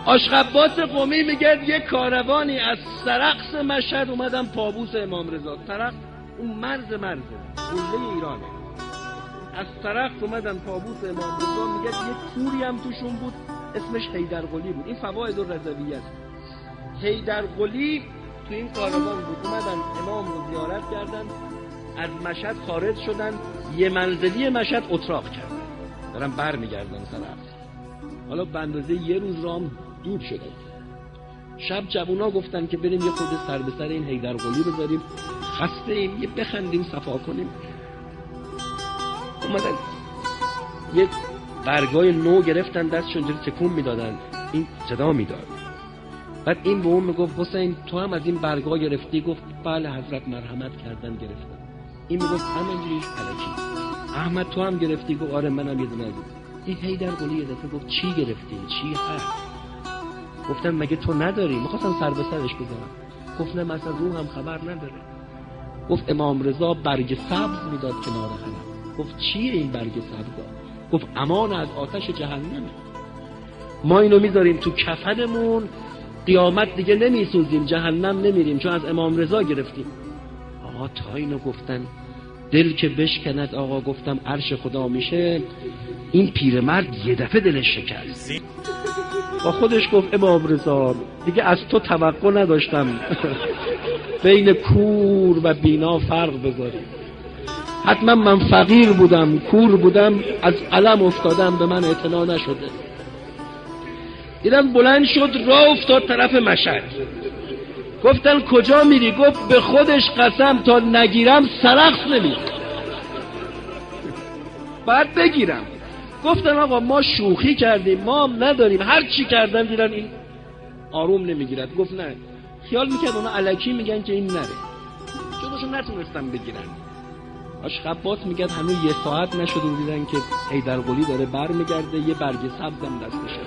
آشخباس قمی میگه یک کاروانی از سرخس مشهد اومدن پابوس امام رضا. سرخس اون مرز قله ایرانه. از سرخس اومدن پابوس امام رضا، میگه یک کوری هم توشون بود اسمش حیدرقلی بود. این فواید الرضویه است. حیدرقلی تو این کاروان بود، اومدن امام رو زیارت کردن، از مشهد خارج شدن، یه منزلی مشهد اتراق کردن، دارن بر میگردن سرخس. حالا به اندازه یه روز رام دور شده. شب جوونا گفتن که بریم یه خود سر به سر این حیدرقلی بذاریم، خسته ایم، یه بخندیم صفا کنیم. اومدن یه برگای نو گرفتن دستشون جلو تکون میدادن، این صدا میداد. بعد این به اون میگفت حسین تو هم از این برگا گرفتی؟ گفت بله حضرت مرحمت کردن گرفتم. این میگفت همینجوریش الکی. احمد تو هم گرفتی؟ گفت آره منم یه دونه از این. حیدرقلی یه دفعه گفت چی گرفتی؟ چی هست؟ گفتن مگه تو نداری؟ میخواستم سر به سرش بذارم. گفت نه مثلا روحم خبر نداره. گفت امام رضا برگ سبز میداد کنار حرم. گفت چیه این برگ سبز؟ گفت امان از آتش جهنمه. ما اینو میذاریم تو کفنمون، قیامت دیگه نمیسوزیم، جهنم نمیریم، چون از امام رضا گرفتیم. آقا تا اینو گفتن دل که بشکند آقا، گفتم عرش خدا میشه. این پیرمرد یه دفعه دلش شکست، با خودش گفت امام رضا دیگه از تو توقع نداشتم بین کور و بینا فرق بذاری. حتما من فقیر بودم، کور بودم، از علم افتادم، به من اطلاع نشده. دیدم بلند شد راه افتاد طرف مشهد. گفتن کجا میری؟ گفت به خودش قسم تا نگیرم سرخس نمیرم، باید بگیرم. گفتن آقا ما شوخی کردیم، ما هم نداریم. هر چی کردن دیدن این آروم نمیگیرد. گفت نه، خیال میکرد اونا الکی میگن که این نره، جلوشو نتونستم بگیرن. آشخباس میگه هنوز یه ساعت نشد و دیدن که حیدرقلی داره بر میگرده، یه برگ سبزم دستشه.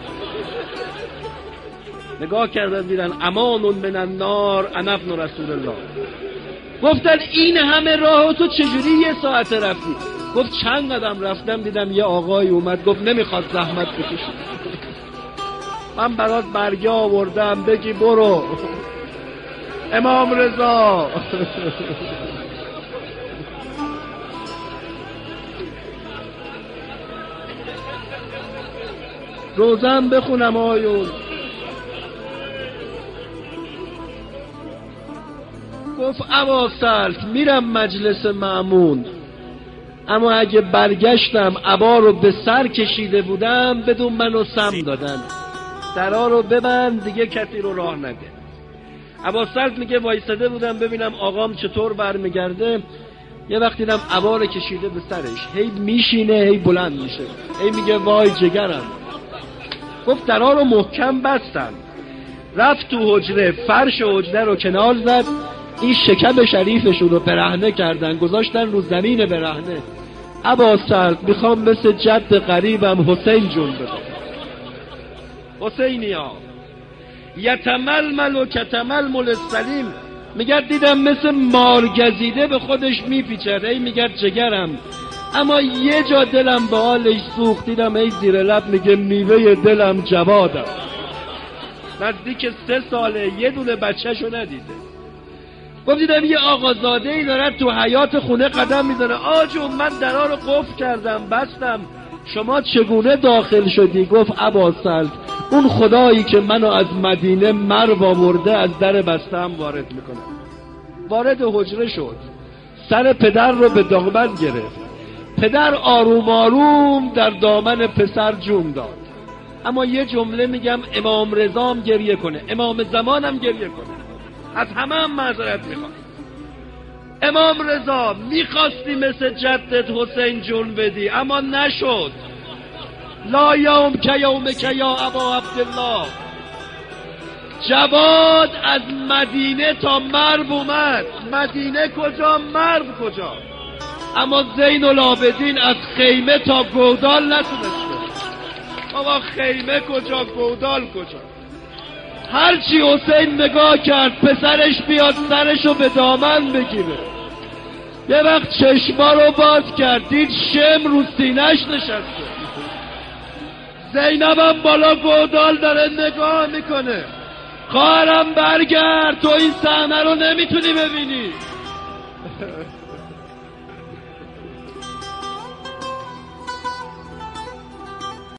نگاه کردن دیدن امان من النار انا ابن رسول الله. گفتن این همه راه تو چجوری یه ساعت رفتی؟ گفت چند قدم رفتم دیدم یه آقای اومد گفت نمیخواد زحمت بکشی، من برات برگه آوردم بگی برو. امام رضا روزم بخونم آیون. گفت ابا سلط میرم مجلس مأمون، اما اگه برگشتم عبا رو به سر کشیده بودم بدون منو سم دادن، درا رو ببند دیگه کسی رو راه نده. ابا سلط میگه وایساده بودم ببینم آقام چطور برمیگرده. یه وقت دیدم عبا رو کشیده به سرش، هی میشینه هی بلند میشه، هی میگه وای جگرم. گفت درا رو محکم بستن، رفت تو حجره، فرش حجره رو کنار زد، این شکم شریفشون رو برهنه کردن گذاشتن رو زمین برهنه. ابا سلط میخوام مثل جد قریبم حسین جون بدم. حسینیا یتململ و کتململ السلیم، میگه دیدم مثل مارگزیده به خودش میپیچه، ای میگه جگرم، اما یه جا دلم به حالش سوخت، دیدم ای زیر لب میگه میوه دلم جوادم. نزدیک 3 ساله یه دونه بچه‌شو ندیده. گفت دیدم یه آقازاده ای داره تو حیاط خونه قدم میزنه، آجون من درا رو قفل کردم بستم، شما چگونه داخل شدی؟ گفت ابا سلط اون خدایی که منو از مدینه مرو آورده از در بستم وارد میکنه. وارد حجره شد، سر پدر رو به دامن گرفت، پدر آروم آروم در دامن پسر جون داد. اما یه جمله میگم امام رضا هم گریه کنه، امام زمان هم گریه کنه، از همه هم معذرت میخوام. امام رضا میخواستی مثل جدت حسین جون بدی اما نشد. لا یوم که یومک یا ابا عبدالله. جواد از مدینه تا مرو اومد، مدینه کجا مرو کجا، اما زین العابدین از خیمه تا گودال نتونسته. بابا خیمه کجا گودال کجا، هرچی حسین نگاه کرد پسرش بیاد سرشو به دامن بگیره. یه وقت چشما رو باز کرد دید شم رو سینه‌اش نشسته. زینبم بالا گودال داره نگاه میکنه. خواهرم برگرد، تو این صحنه رو نمیتونی ببینی.